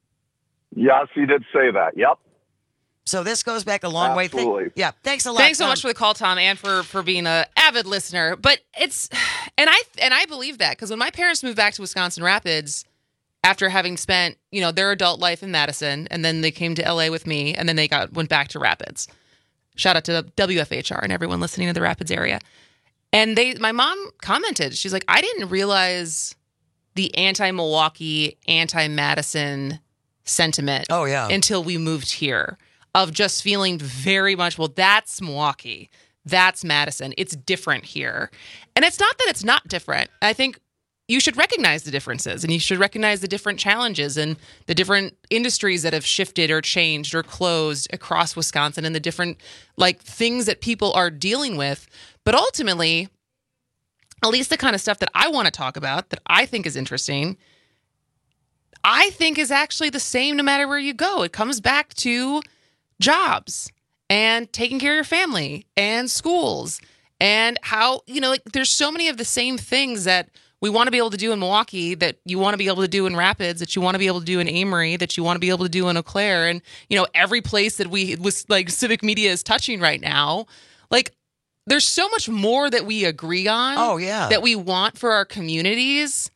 Yes, he did say that. Yep. So this goes back a long Absolutely. way. Th- yeah, thanks a lot. Thanks so Tom. much for the call, Tom, and for for being a avid listener. But it's, and I and I believe that, because when my parents moved back to Wisconsin Rapids after having spent, you know, their adult life in Madison, and then they came to L A with me, and then they got went back to Rapids. Shout out to W F H R and everyone listening to the Rapids area. And they, my mom commented, she's like, I didn't realize the anti-Milwaukee, anti-Madison sentiment. Oh yeah, until we moved here. Of just feeling very much, well, that's Milwaukee, that's Madison. It's different here. And it's not that it's not different. I think you should recognize the differences, and you should recognize the different challenges and the different industries that have shifted or changed or closed across Wisconsin, and the different like things that people are dealing with. But ultimately, at least the kind of stuff that I want to talk about, that I think is interesting, I think is actually the same no matter where you go. It comes back to jobs and taking care of your family and schools, and how, you know, like, there's so many of the same things that we want to be able to do in Milwaukee, that you want to be able to do in Rapids, that you want to be able to do in Amory, that you want to be able to do in Eau Claire, and, you know, every place that we was like Civic Media is touching right now. Like, there's so much more that we agree on. Oh yeah, that we want for our communities,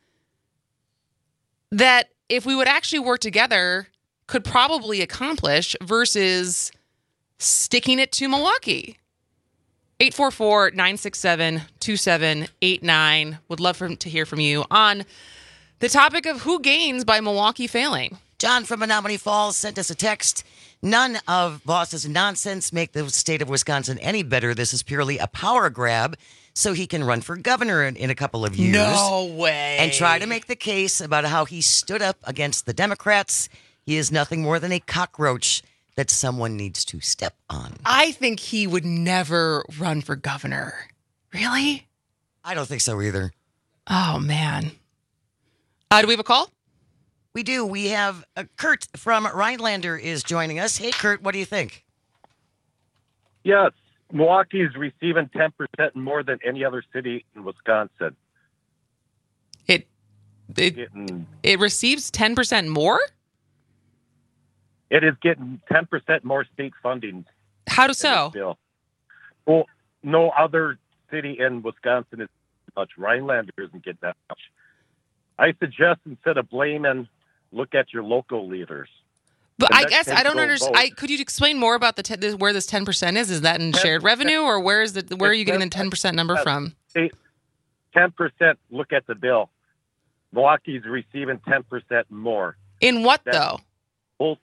that if we would actually work together, could probably accomplish, versus sticking it to Milwaukee. eight four four, nine six seven, two seven eight nine. Would love for, to hear from you on the topic of who gains by Milwaukee failing. John from Menominee Falls sent us a text. None of Boss's nonsense make the state of Wisconsin any better. This is purely a power grab so he can run for governor in, in a couple of years. No way. And try to make the case about how he stood up against the Democrats. He is nothing more than a cockroach that someone needs to step on. I think he would never run for governor. Really? I don't think so either. Oh, man. Uh, do we have a call? We do. We have uh, Kurt from Rhinelander is joining us. Hey, Kurt, what do you think? Yes, Milwaukee is receiving ten percent more than any other city in Wisconsin. It it, getting, it receives ten percent more? It is getting ten percent more state funding. How do so? Well, no other city in Wisconsin is much. Rhinelander isn't getting that much. I suggest, instead of blaming, look at your local leaders. But I guess I don't understand. I, could you explain more about the ten, where this ten percent is? Is that in shared revenue, or where is the where are you getting the ten percent number from? Ten percent. Look at the bill. Milwaukee's receiving ten percent more. In what That's though? Whole,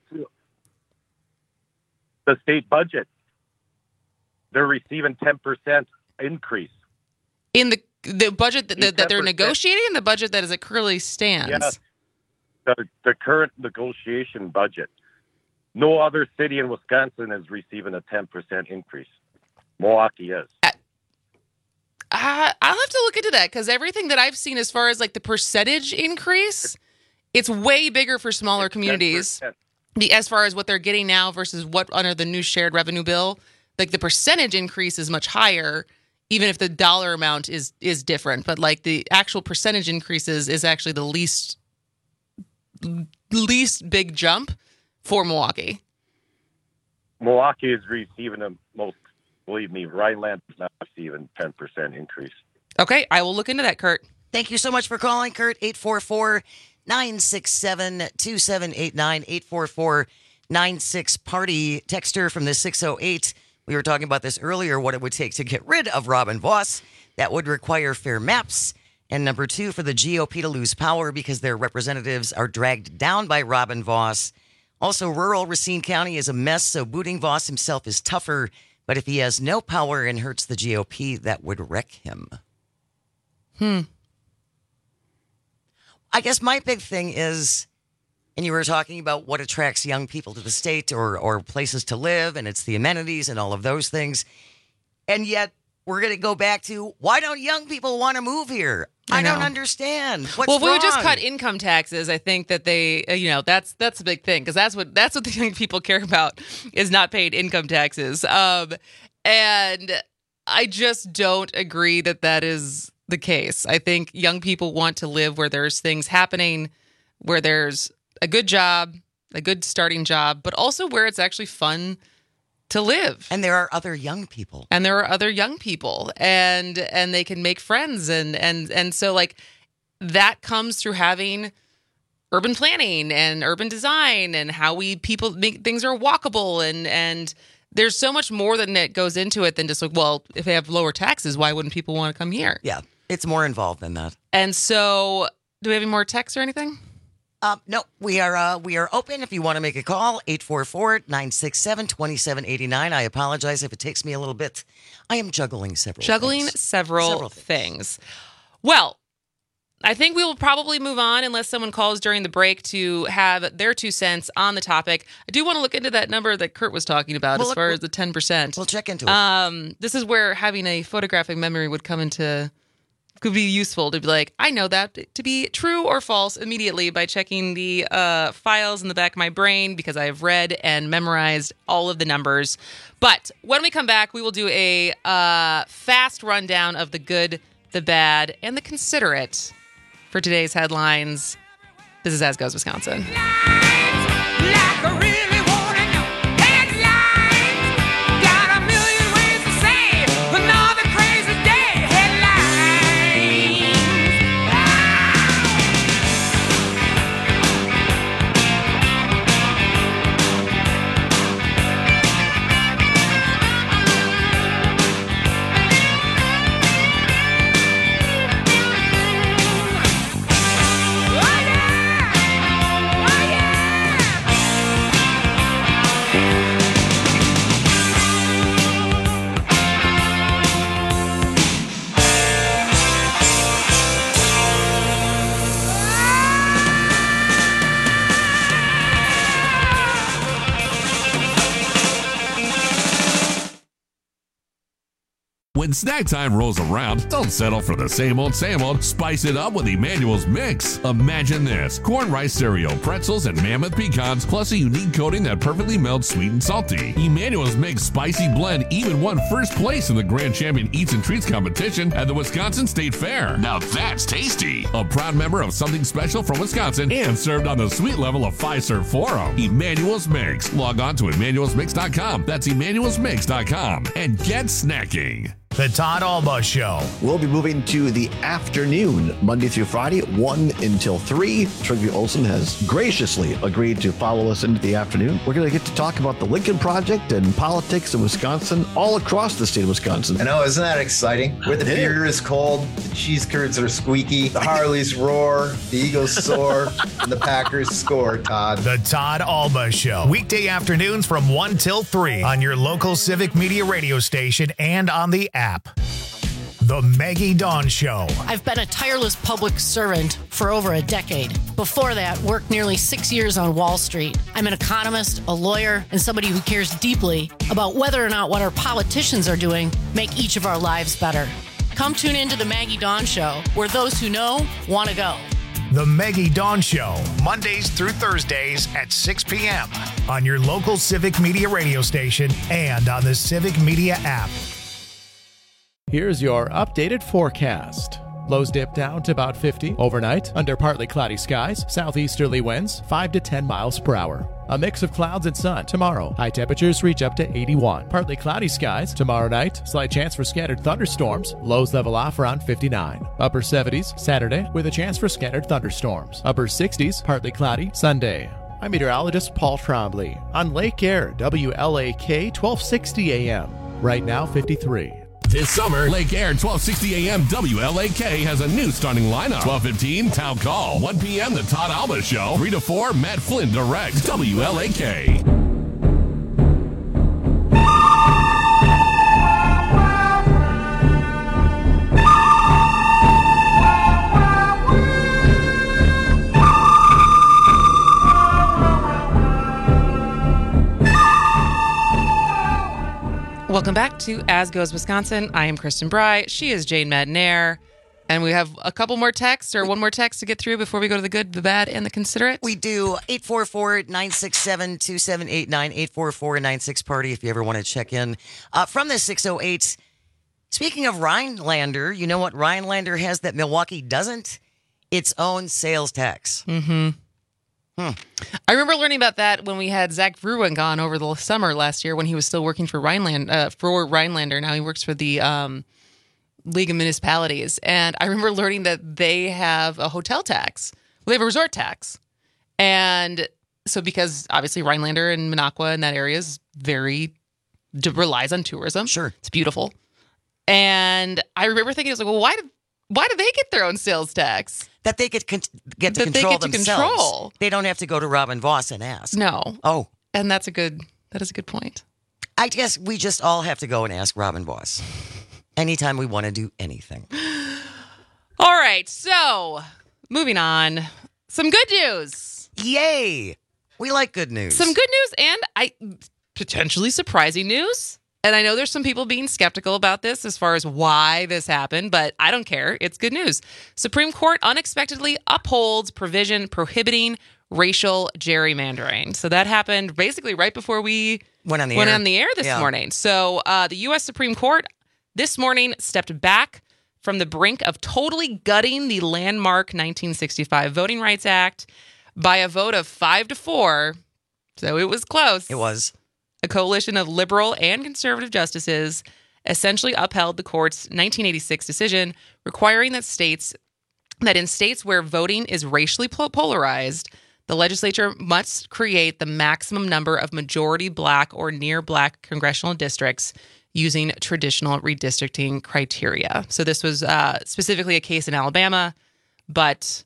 the state budget. They're receiving ten percent increase in the the budget that, that they're negotiating. The budget that as it currently stands. Yes. The the current negotiation budget. No other city in Wisconsin is receiving a ten percent increase. Milwaukee is. Uh, I'll have to look into that because everything that I've seen as far as like the percentage increase, it's way bigger for smaller communities. The, as far as what they're getting now versus what under the new shared revenue bill, like the percentage increase is much higher, even if the dollar amount is is different. But like the actual percentage increases is actually the least least big jump for Milwaukee. Milwaukee is receiving the most. Believe me, Rhineland is not receiving ten percent increase. Okay, I will look into that, Kurt. Thank you so much for calling, Kurt. eight four four, nine six seven, two seven eight nine, eight four four, nine six party. Texter from the six oh eight. We were talking about this earlier, what it would take to get rid of Robin Vos. That would require fair maps. And number two, for the G O P to lose power because their representatives are dragged down by Robin Vos. Also, rural Racine County is a mess, so booting Vos himself is tougher. But if he has no power and hurts the G O P, that would wreck him. Hmm. I guess my big thing is, and you were talking about what attracts young people to the state or or places to live, and it's the amenities and all of those things. And yet, we're going to go back to, why don't young people want to move here? I, I don't understand. What's well, if we wrong? would just cut income taxes, I think that they, uh, you know, that's that's a big thing because that's what that's what the young people care about is not paid income taxes. Um, and I just don't agree that that is the case. I think young people want to live where there's things happening, where there's a good job, a good starting job, but also where it's actually fun to live. And there are other young people. And there are other young people and and they can make friends and and and so like that comes through having urban planning and urban design and how we people make things are walkable and and there's so much more than that goes into it than just like, well, if they have lower taxes, why wouldn't people want to come here? Yeah, it's more involved than that. And so do we have any more texts or anything? Uh, no, we are uh, we are open if you want to make a call, eight four four, nine six seven, two seven eight nine. I apologize if it takes me a little bit. I am juggling several Juggling things. several, several things. things. Well, I think we will probably move on unless someone calls during the break to have their two cents on the topic. I do want to look into that number that Kurt was talking about Well, as look, far we'll- as the ten percent. We'll check into it. Um, this is where having a photographic memory would come into... could be useful to be like, I know that to be true or false immediately by checking the uh, files in the back of my brain because I have read and memorized all of the numbers. But when we come back, we will do a uh, fast rundown of the good, the bad, and the considerate for today's headlines. This is As Goes Wisconsin. When snack time rolls around, don't settle for the same old, same old. Spice it up with Emmanuel's Mix. Imagine this: corn rice cereal, pretzels, and mammoth pecans, plus a unique coating that perfectly melts sweet and salty. Emmanuel's Mix Spicy Blend even won first place in the Grand Champion Eats and Treats competition at the Wisconsin State Fair. Now that's tasty. A proud member of Something Special from Wisconsin and served on the sweet level of Fiserv Forum. Emmanuel's Mix. Log on to emmanuels mix dot com. That's emmanuels mix dot com. And get snacking. The Todd Alba Show. We'll be moving to the afternoon, Monday through Friday, one until three. Trigby Olson has graciously agreed to follow us into the afternoon. We're going to get to talk about the Lincoln Project and politics in Wisconsin, all across the state of Wisconsin. I know, isn't that exciting? Where the beer is cold, the cheese curds are squeaky, the Harleys roar, the Eagles soar, and the Packers score, Todd. The Todd Alba Show. Weekday afternoons from one till three on your local Civic Media radio station and on the app. The Maggie Dawn Show. I've been a tireless public servant for over a decade. Before that, worked nearly six years on Wall Street. I'm an economist, a lawyer, and somebody who cares deeply about whether or not what our politicians are doing make each of our lives better. Come tune into The Maggie Dawn Show, where those who know want to go. The Maggie Dawn Show, Mondays through Thursdays at six p.m. on your local Civic Media radio station and on the Civic Media app. Here's your updated forecast. Lows dip down to about fifty overnight under partly cloudy skies, southeasterly winds five to ten miles per hour. A mix of clouds and sun tomorrow. High temperatures reach up to eighty-one. Partly cloudy skies tomorrow night. Slight chance for scattered thunderstorms. Lows level off around fifty-nine. Upper seventies Saturday with a chance for scattered thunderstorms. Upper sixties, partly cloudy Sunday. I'm meteorologist Paul Trombley on Lake Air, W L A K twelve sixty A M. Right now fifty-three. This summer, Lake Air twelve sixty A M W L A K has a new starting lineup. twelve fifteen, Town Call. one p.m., The Todd Alba Show. three to four, Matt Flynn Direct. W L A K. Welcome back to As Goes Wisconsin. I am Kristen Bry. She is Jane Madnair. And we have a couple more texts or one more text to get through before we go to the good, the bad, and the considerate. We do. eight four four, nine six seven, two seven eight nine, eight four four, nine six party if you ever want to check in. Uh, from the six oh eight, speaking of Rhinelander, you know what Rhinelander has that Milwaukee doesn't? Its own sales tax. Mm-hmm. Hmm. I remember learning about that when we had Zach Verwink on over the summer last year when he was still working for Rhineland, uh, for Rhinelander. Now he works for the um, League of Municipalities. And I remember learning that they have a hotel tax. Well, they have a resort tax. And so because obviously Rhinelander and Minocqua and that area is very, relies on tourism. Sure. It's beautiful. And I remember thinking, I was like, well, why did, why do they get their own sales tax? That they could con- get to That they control get to themselves. control. They don't have to go to Robin Voss and ask. No. Oh. And that's a good, that is a good point. I guess we just all have to go and ask Robin Voss anytime we want to do anything. All right. So moving on. Some good news. Yay. We like good news. Some good news and I potentially surprising news. And I know there's some people being skeptical about this as far as why this happened, but I don't care. It's good news. Supreme Court unexpectedly upholds provision prohibiting racial gerrymandering. So that happened basically right before we went on the went air, on the air this yeah. morning. So uh, the U S Supreme Court this morning stepped back from the brink of totally gutting the landmark nineteen sixty-five Voting Rights Act by a vote of five to four. So it was close. It was. A coalition of liberal and conservative justices essentially upheld the court's nineteen eighty-six decision requiring that states that in states where voting is racially polarized, the legislature must create the maximum number of majority black or near black congressional districts using traditional redistricting criteria. So this was uh, specifically a case in Alabama, but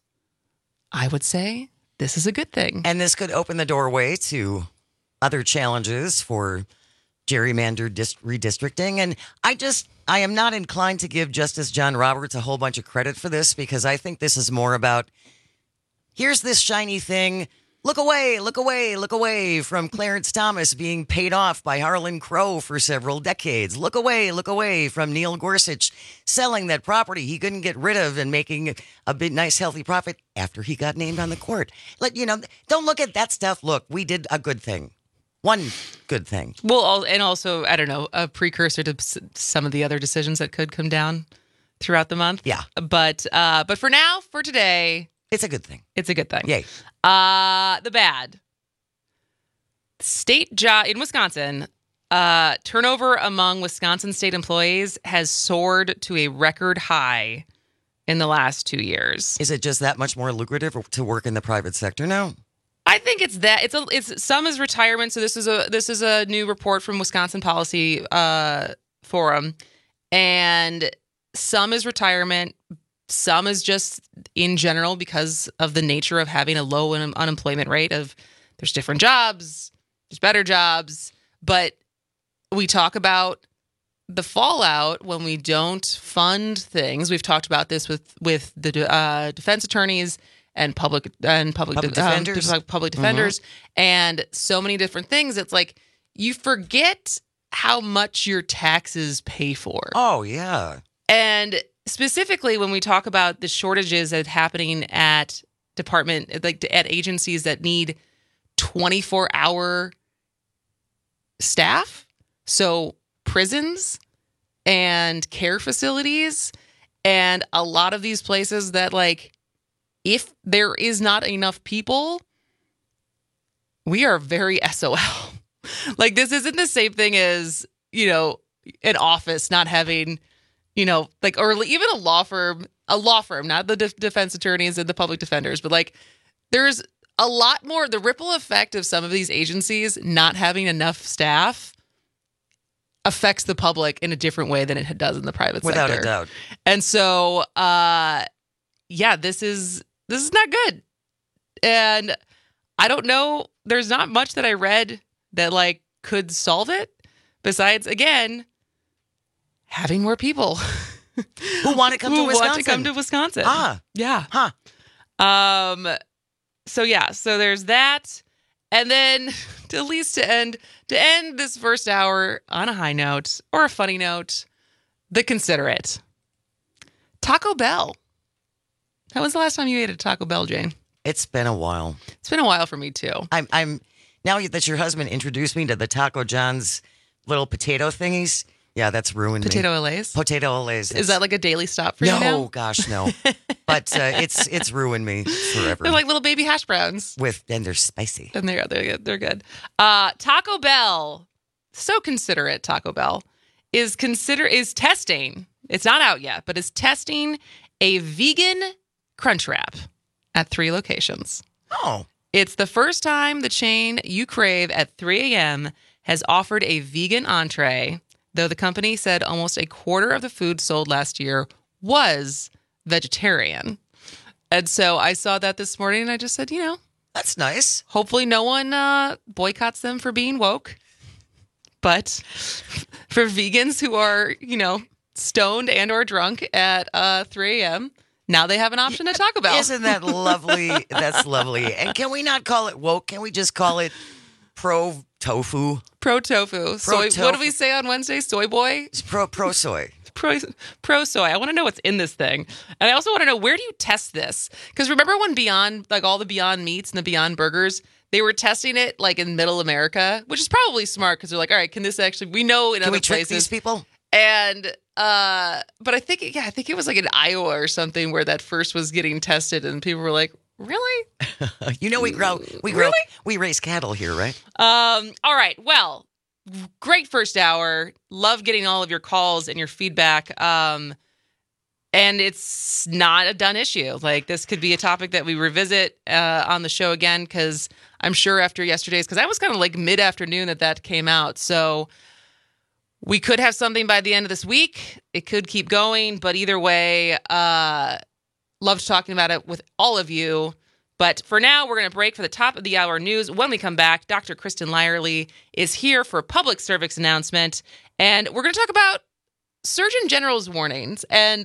I would say this is a good thing. And this could open the doorway to other challenges for gerrymandered dis- redistricting. And I just, I am not inclined to give Justice John Roberts a whole bunch of credit for this because I think this is more about, here's this shiny thing. Look away, look away, look away from Clarence Thomas being paid off by Harlan Crow for several decades. Look away, look away from Neil Gorsuch selling that property he couldn't get rid of and making a big, nice, healthy profit after he got named on the court. Let you know, don't look at that stuff. Look, we did a good thing. One good thing. Well, and also, I don't know, a precursor to some of the other decisions that could come down throughout the month. Yeah. But uh, but for now, for today, it's a good thing. It's a good thing. Yay. Uh, the bad. State job in Wisconsin, uh, turnover among Wisconsin state employees has soared to a record high in the last two years. Is it just that much more lucrative to work in the private sector now? I think it's that it's a it's some is retirement. So this is a this is a new report from Wisconsin Policy uh, Forum, and some is retirement. Some is just in general because of the nature of having a low un- unemployment rate. Of there's different jobs, there's better jobs, but we talk about the fallout when we don't fund things, we've talked about this with with the uh, defense attorneys and public and public, Public de- um, defenders. de- public defenders, and so many different things. It's like you forget how much your taxes pay for. Oh yeah, and specifically when we talk about the shortages that are happening at department, like at agencies that need twenty-four hour staff, so prisons and care facilities, and a lot of these places that, like, if there is not enough people, we are very S O L. Like, this isn't the same thing as, you know, an office not having, you know, like, or even a law firm, a law firm, not the de- defense attorneys and the public defenders, but like, there's a lot more, the ripple effect of some of these agencies not having enough staff affects the public in a different way than it does in the private without sector. a doubt. And so, uh, yeah, this is, this is not good. And I don't know, there's not much that I read that like could solve it besides, again, having more people who want to come who to Wisconsin. want to come to Wisconsin. Ah, yeah. Huh. Um, so yeah, so there's that. And then to at least to end, to end this first hour on a high note or a funny note, the Considerate. Taco Bell. When was the last time you ate at Taco Bell, Jane? It's been a while. It's been a while for me too. I'm, I'm now that your husband introduced me to the Taco John's little potato thingies. Yeah, that's ruined Potato me. Allays? Potato Allays. Is that like a daily stop for no, you now? No, gosh, no. But uh, it's it's ruined me forever. They're like little baby hash browns. With and they're spicy. And they're they're good. They're good. Uh, Taco Bell, so considerate. Taco Bell is consider is testing. It's not out yet, but is testing a vegan crunch wrap at three locations. Oh, it's the first time the chain you crave at three a.m. has offered a vegan entree. Though the company said almost a quarter of the food sold last year was vegetarian. And so I saw that this morning and I just said, you know, that's nice. Hopefully no one uh, boycotts them for being woke. But for vegans who are, you know, stoned and or drunk at uh, three a.m., now they have an option at Taco Bell. Isn't that lovely? That's lovely. And can we not call it woke? Can we just call it pro tofu? Pro tofu. Pro soy. tofu. What do we say on Wednesday? Soy boy? It's pro pro soy. Pro, pro soy. I want to know what's in this thing. And I also want to know, where do you test this? Because remember when Beyond, like all the Beyond Meats and the Beyond Burgers, they were testing it like in middle America, which is probably smart because they're like, all right, can this actually, we know in can other we trick places. These people? And, uh, but I think, yeah, I think it was like in Iowa or something where that first was getting tested and people were like, really? You know, we grow, we grow, really? we raise cattle here, right? Um, all right. Well, great first hour. Love getting all of your calls and your feedback. Um, and it's not a done issue. Like, this could be a topic that we revisit uh, on the show again, because I'm sure after yesterday's, because that was kind of like mid-afternoon that that came out. So we could have something by the end of this week. It could keep going. But either way, uh, loved talking about it with all of you. But for now, we're going to break for the top of the hour news. When we come back, Doctor Kristen Lyerly is here for a public service announcement. And we're going to talk about Surgeon General's warnings and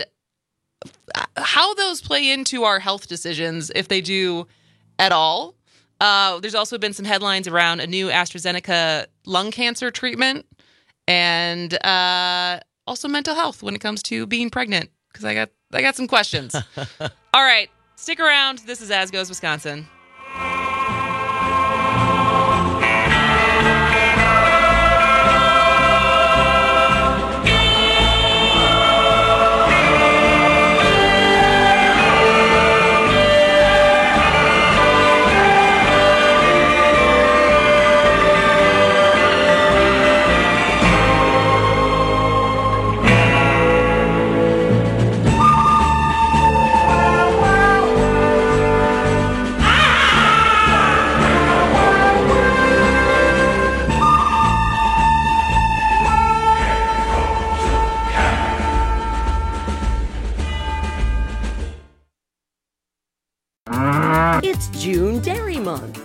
how those play into our health decisions, if they do at all. Uh, there's also been some headlines around a new AstraZeneca lung cancer treatment and uh, also mental health when it comes to being pregnant, because I got I got some questions. All right. Stick around. This is As Goes Wisconsin.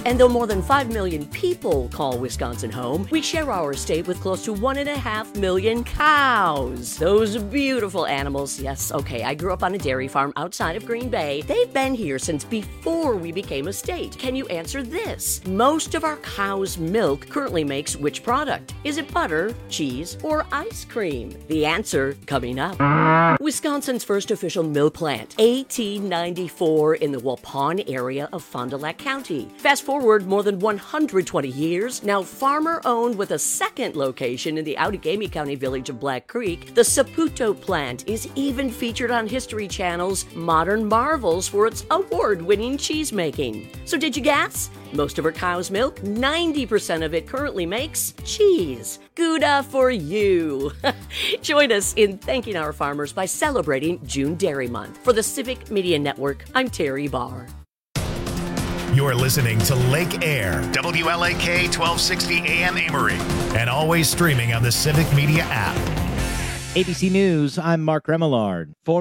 And though more than five million people call Wisconsin home, we share our state with close to one and a half million cows. Those beautiful animals. Yes, okay, I grew up on a dairy farm outside of Green Bay. They've been here since before we became a state. Can you answer this? Most of our cow's milk currently makes which product? Is it butter, cheese, or ice cream? The answer coming up. Wisconsin's first official milk plant, eighteen ninety-four, in the Waupun area of Fond du Lac County. Fast forward more than one hundred twenty years, now farmer-owned with a second location in the Outagamie County village of Black Creek, the Saputo plant is even featured on History Channel's Modern Marvels for its award-winning cheese making. So did you guess? Most of our cow's milk, ninety percent of it currently makes cheese. Gouda for you. Join us in thanking our farmers by celebrating June Dairy Month. For the Civic Media Network, I'm Terry Barr. You're listening to Lake Air, W L A K twelve sixty A M Amory, and always streaming on the Civic Media app. A B C News, I'm Mark Remillard.